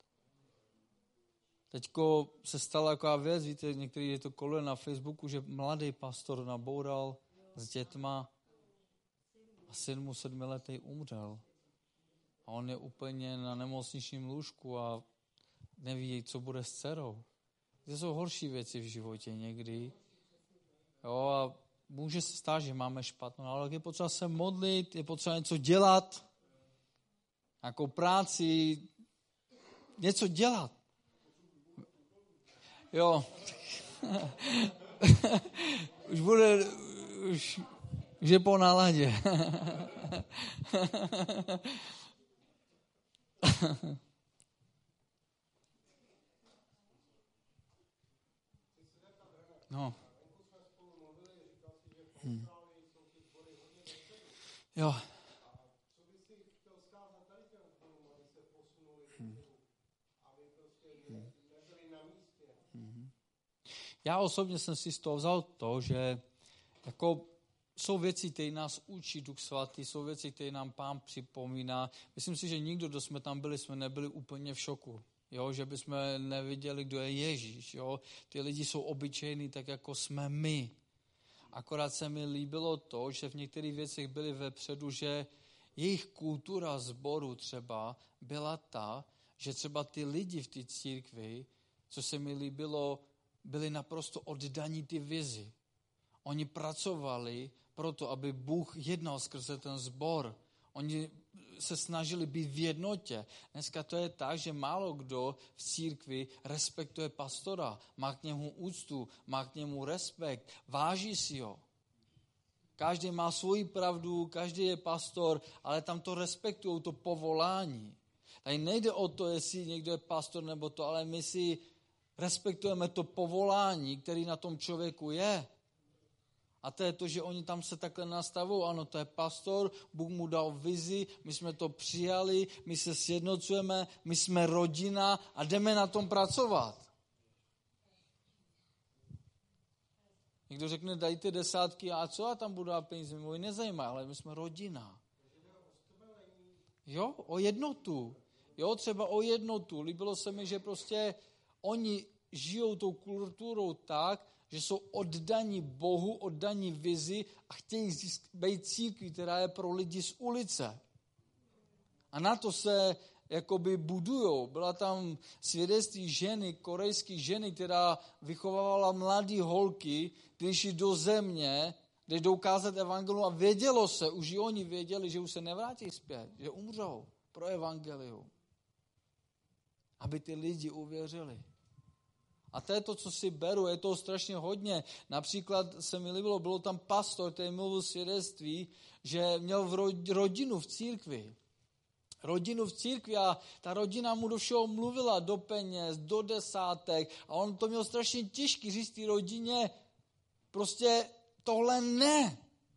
Speaker 1: Teďko se stala taková věc, víte, některý je to koluje na Facebooku, že mladý pastor naboural s dětma a sedm, sedmiletý umřel. A on je úplně na nemocničním lůžku a neví, co bude s dcerou. To jsou horší věci v životě někdy. Jo, a může se stát, že máme špatnou, ale je potřeba se modlit, je potřeba něco dělat, nějakou práci, něco dělat. Jo. Už bude, už, už je po náladě. No. Hmm. Jo. Hmm. Hmm. Já osobně jsem si z toho vzal to, že jako jsou věci, které nás učí Duch Svatý, jsou věci, které nám Pán připomíná. Myslím si, že nikdo, kdo jsme tam byli, jsme nebyli úplně v šoku. Jo, že bychom neviděli, kdo je Ježíš. Jo. Ty lidi jsou obyčejní, tak jako jsme my. Akorát se mi líbilo to, že v některých věcech byli vepředu, že jejich kultura sboru třeba byla ta, že třeba ty lidi v té církvi, co se mi líbilo, byli naprosto oddaní ty vizi. Oni pracovali proto, aby Bůh jednal skrze ten sbor. Oni se snažili být v jednotě. Dneska to je tak, že málo kdo v církvi respektuje pastora, má k němu úctu, má k němu respekt, váží si ho. Každý má svoji pravdu, každý je pastor, ale tam to respektují, to povolání. Tady nejde o to, jestli někdo je pastor nebo to, ale my si respektujeme to povolání, který na tom člověku je. A to je to, že oni tam se takhle nastavují. Ano, to je pastor, Bůh mu dal vizi, my jsme to přijali, my se sjednocujeme, my jsme rodina a jdeme na tom pracovat. Někdo řekne, dajte desátky a co já tam budu dát peníze, mě nezajímá, ale my jsme rodina. Jo, o jednotu. Jo, třeba o jednotu. Líbilo se mi, že prostě oni žijou tou kulturou tak, že jsou oddaní Bohu, oddaní vizi a chtějí být církví, která je pro lidi z ulice. A na to se jakoby budujou. Byla tam svědectví ženy, korejské ženy, která vychovávala mladý holky, kteří šli do země, kde jdou kázat evangelium a vědělo se, už i oni věděli, že už se nevrátí zpět, že umřou pro evangelium. Aby ty lidi uvěřili. A to je to, co si beru, je toho strašně hodně. Například se mi líbilo, bylo tam pastor, který mluvil svědectví, že měl v rodinu v církvi. Rodinu v církvi a ta rodina mu do všeho mluvila, do peněz, do desátek a on to měl strašně těžký říct té rodině, prostě tohle ne.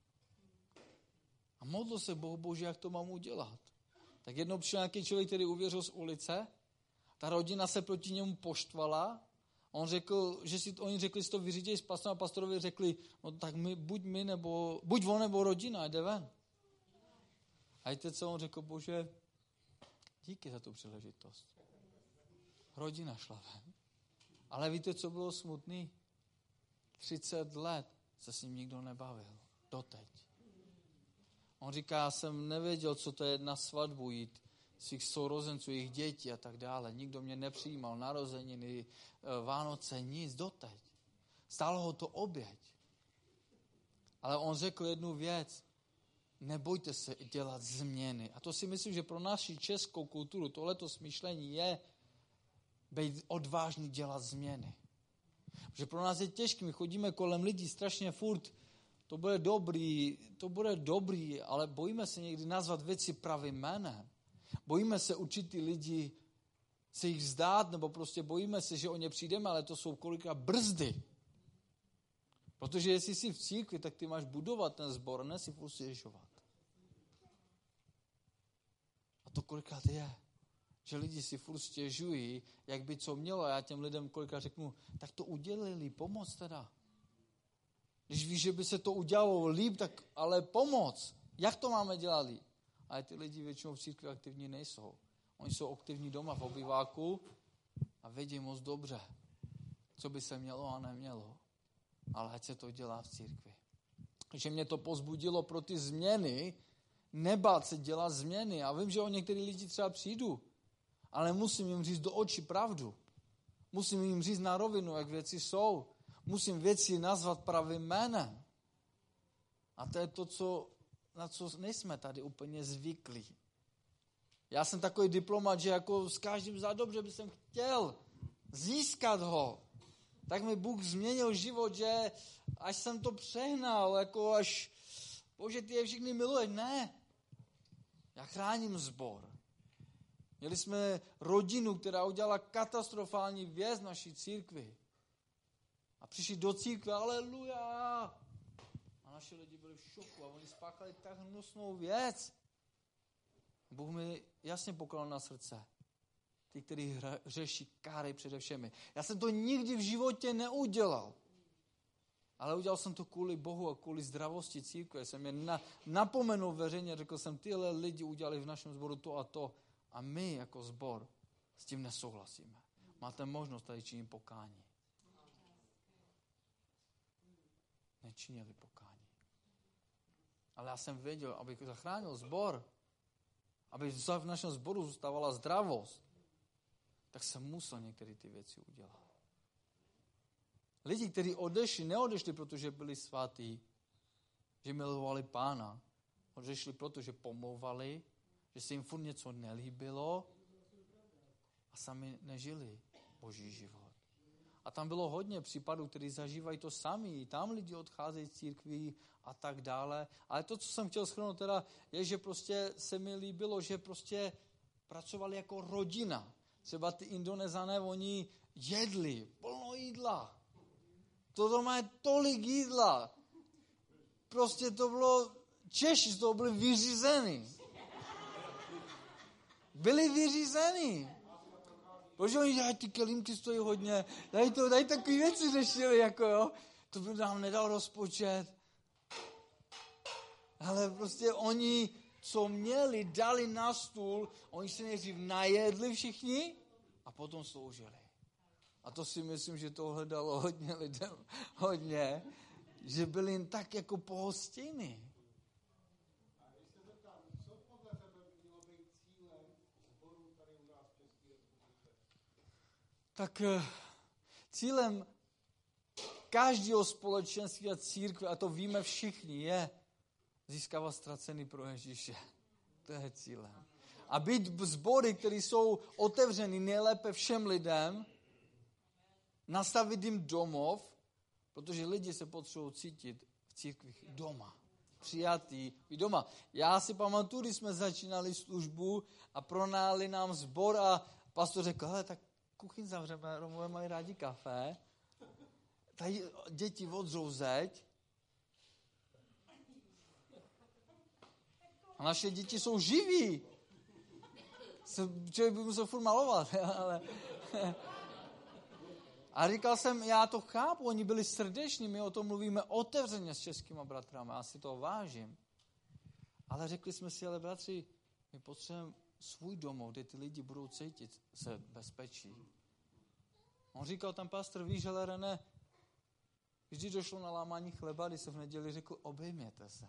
Speaker 1: A modlil se Bohu, Bože, jak to mám udělat. Tak jednou přišel nějaký člověk, který uvěřil z ulice, ta rodina se proti němu poštvala. On řekl, že si, oni řekli, že si to vyřídili s pastorem a pastorovi řekli, no tak my, buď my, nebo, buď on, nebo rodina, jde ven. A víte, co on řekl, Bože, díky za tu příležitost. Rodina šla ven. Ale víte, co bylo smutný? třicet let se s ním nikdo nebavil. Doteď. On říká, já jsem nevěděl, co to je na svatbu jít, svých sourozenců, jejich dětí a tak dále. Nikdo mě nepřijímal, narozeniny, Vánoce, nic, doteď. Stálo ho to oběť. Ale on řekl jednu věc, nebojte se dělat změny. A to si myslím, že pro naši českou kulturu tohleto smýšlení je být odvážný dělat změny. Protože pro nás je těžké, my chodíme kolem lidí strašně furt, to bude dobrý, to bude dobrý, ale bojíme se někdy nazvat věci pravým jménem. Bojíme se určitý lidi se jich vzdát, nebo prostě bojíme se, že o ně přijdeme, ale to jsou kolikrát brzdy. Protože jestli jsi v církvi, tak ty máš budovat ten sbor, ne si furt stěžovat. A to kolikrát je, že lidi si furt stěžují, jak by co mělo. A já těm lidem kolikrát řeknu, tak to udělali, pomoc teda. Když víš, že by se to udělalo líp, tak ale pomoc. Jak to máme dělat líp? Ale ty lidi většinou v církvi aktivní nejsou. Oni jsou aktivní doma v obyváku a vědí moc dobře, co by se mělo a nemělo. Ale ať se to dělá v církvi. Takže mě to pozbudilo pro ty změny, nebát se dělat změny. A vím, že o některý lidi třeba přijdu, ale musím jim říct do očí pravdu. Musím jim říct na rovinu, jak věci jsou. Musím věci nazvat pravým jménem. A to je to, co, na co nejsme tady úplně zvyklí. Já jsem takový diplomat, že jako s každým za dobře bych jsem chtěl získat ho. Tak mi Bůh změnil život, že až jsem to přehnal, jako až, Bože, ty je všichni miluješ. Ne. Já chráním sbor. Měli jsme rodinu, která udělala katastrofální věc v naší církvi. A přišli do církve, aleluja. A naši lidi byli v šoku a oni spáchali tak hnusnou věc. Bůh mi jasně poklal na srdce. Ty, kteří řeší, kárej přede všemi. Já jsem to nikdy v životě neudělal. Ale udělal jsem to kvůli Bohu a kvůli zdravosti církve. Jsem je na, napomenul veřejně, řekl jsem, tyhle lidi udělali v našem sboru to a to. A my jako sbor s tím nesouhlasíme. Máte možnost tady činit pokání. Nečinili pokání. Ale já jsem věděl, abych zachránil sbor, aby v našem sboru zůstávala zdravost, tak jsem musel některé ty věci udělat. Lidi, kteří odešli, neodešli, protože byli svatí, že milovali Pána. Odešli, protože pomlouvali, že se jim furt něco nelíbilo a sami nežili Boží život. A tam bylo hodně případů, kteří zažívají to sami. Tam lidi odcházejí z církví a tak dále. Ale to, co jsem chtěl shrnout teda, je, že prostě se mi líbilo, že prostě pracovali jako rodina. Třeba ty Indonezané, oni jedli plno jídla. To doma je tolik jídla. Prostě to bylo, Češi z toho byli vyřízení. Byli vyřízení. Protože oni dělají ty kelímky, stojí hodně. Dají to, dají takový věci řešili, jako jo. To by nám nedal rozpočet. Ale prostě oni, co měli, dali na stůl, oni se nejdřív najedli všichni a potom sloužili. A to si myslím, že tohle dalo hodně lidem, hodně, že byli jen tak jako pohostinní. Tak cílem každého společenství a církve, a to víme všichni, je získávat ztracený pro Ježíše. To je cílem. A být sbory, které jsou otevřený nejlépe všem lidem, nastavit jim domov, protože lidi se potřebují cítit v církvích doma. Přijatý doma. Já si pamatuju, když jsme začínali službu a pronáli nám sbor a pastor řekl, hele, tak kuchyň zavřeme, Romové mají rádi kafe, tady děti odřou zeď a naše děti jsou živí. Člověk by musel furt malovat, ale... A říkal jsem, já to chápu, oni byli srdeční, my o tom mluvíme otevřeně s českýma bratrami, já si to vážím. Ale řekli jsme si, ale bratři, my potřebujeme svůj domov, kde ty lidi budou cítit se bezpečí. On říkal tam pastor, víš, ale René, když došlo na lámání chleba, když se v neděli řekl, obejměte se.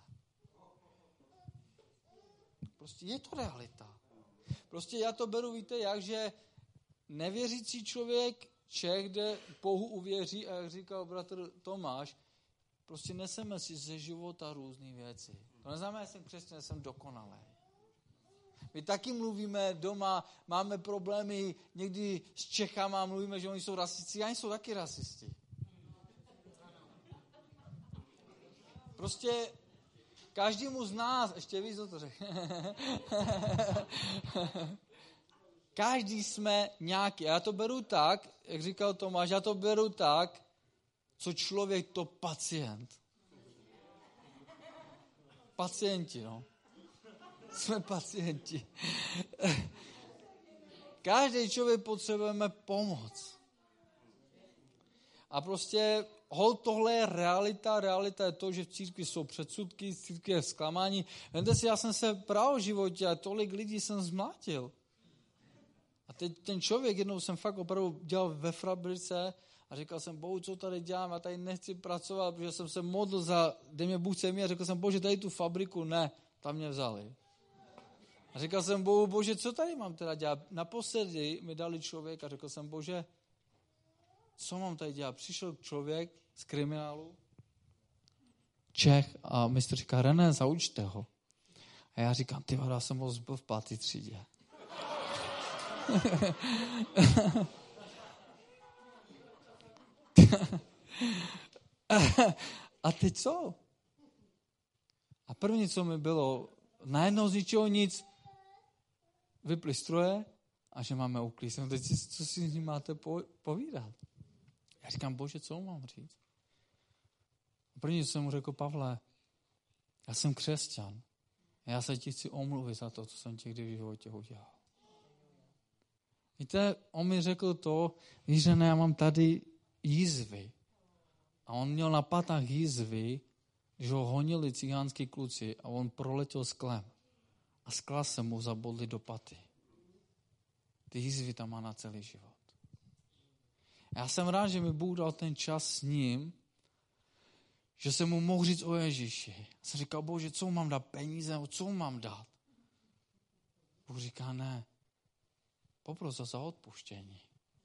Speaker 1: Prostě je to realita. Prostě já to beru, víte jak, že nevěřící člověk, Čech, kde Bohu uvěří, a jak říkal bratr Tomáš, prostě neseme si ze života různé věci. To neznamená, že jsem křesťan, jsem dokonalý. My taky mluvíme doma, máme problémy někdy s Čechama, mluvíme, že oni jsou rasisti, a oni jsou taky rasisti. Prostě každému z nás, ještě víc to řekl, každý jsme nějaký. A já to beru tak, jak říkal Tomáš, já to beru tak, co člověk, to pacient. Pacienti, no. Jsme pacienti. Každý člověk potřebujeme pomoc. A prostě hol, tohle je realita. Realita je to, že v církvi jsou předsudky, v církvi je zklamání. Vemte si, já jsem se prál v životě a tolik lidí jsem zmlátil. A teď ten člověk, jednou jsem fakt opravdu dělal ve fabrice a říkal jsem, Bohu, co tady dělám, já tady nechci pracovat, protože jsem se modlil za, kde mě Bůh chce mít a řekl jsem, Bože, tady tu fabriku, ne, tam mě vzali. A říkal jsem, Bohu, Bože, co tady mám teda dělat? Naposledy mi dali člověk a řekl jsem, Bože, co mám tady dělat? Přišel člověk z kriminálu, Čech, a mistr říká, René, zaučte ho. A já říkám, ty vada, jsem moc byl v páté třídě. A teď co? A první, co mi bylo, najednou z ničeho nic, vyply stroje a že máme uklízet. No teď si, co si s ním máte po, povídat? Já říkám, Bože, co mám říct? A první, co jsem mu řekl, Pavle, já jsem křesťan. Já se ti chci omluvit za to, co jsem ti kdy v životě udělal. Víte, on mi řekl to, víš, že ne, já mám tady jízvy. A on měl na patách jízvy, když ho honili cigánský kluci a on proletěl sklem. A skla se mu zabodly do paty. Ty jízvy tam má na celý život. Já jsem rád, že mi Bůh dal ten čas s ním, že jsem mu mohl říct o Ježíši. Já jsem říkal, Bože, co mám dát peníze, co mám dát? Bůh říká, ne, popros za odpuštění.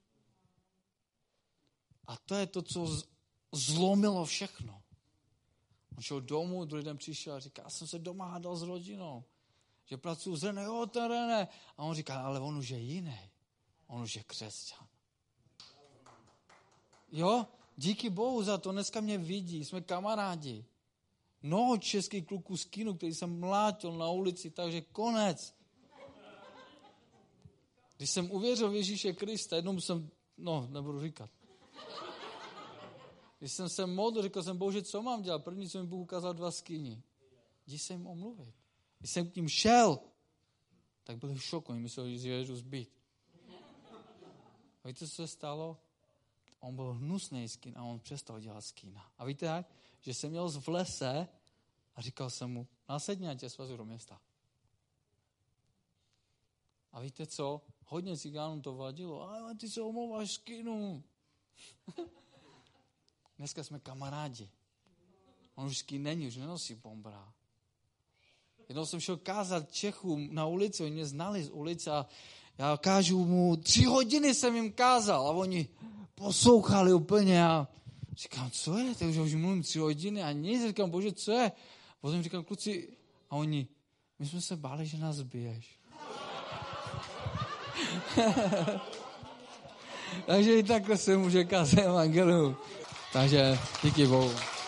Speaker 1: A to je to, co zlomilo všechno. On šel domů, druhý den přišel a říká, já jsem se doma hádal s rodinou, že pracuji s René, jo, ten René. A on říká, ale on už je jiný. On už je křesťan. Jo, díky Bohu za to, dneska mě vidí, jsme kamarádi. Mnoho českých kluků z kínu, který jsem mlátil na ulici, takže konec. Když jsem uvěřil v Ježíše Krista, jednou jsem, no, nebudu říkat. Když jsem se modlil, říkal jsem, Bože, co mám dělat? První, co mi Bůh ukázal, dva skýni. Jdi se jim omluvit. Když jsem k ním šel, tak byli v šoku, oni mysleli, že jedu zbyt. A víte, co se stalo? On byl hnusný skýn a on přestal dělat skýna. A víte jak? Že jsem měl v lese a říkal jsem mu, nasedni a tě svazu do města. A víte co? Hodně cigánů to vadilo. Ale ty se omlouváš skýnu. Dneska jsme kamarádi. On už skýn není, už nenosí bombra. Jednou jsem šel kázat Čechům na ulici, oni mě znali z ulice a já kážu mu, tři hodiny jsem jim kázal a oni poslouchali úplně a říkám, co je, teď už, už mluvím tři hodiny a nic, říkám, Bože, co je? Potom říkám, kluci, a oni, my jsme se báli, že nás biješ. Takže i takhle se může kázat evangelium. Takže díky Bohu.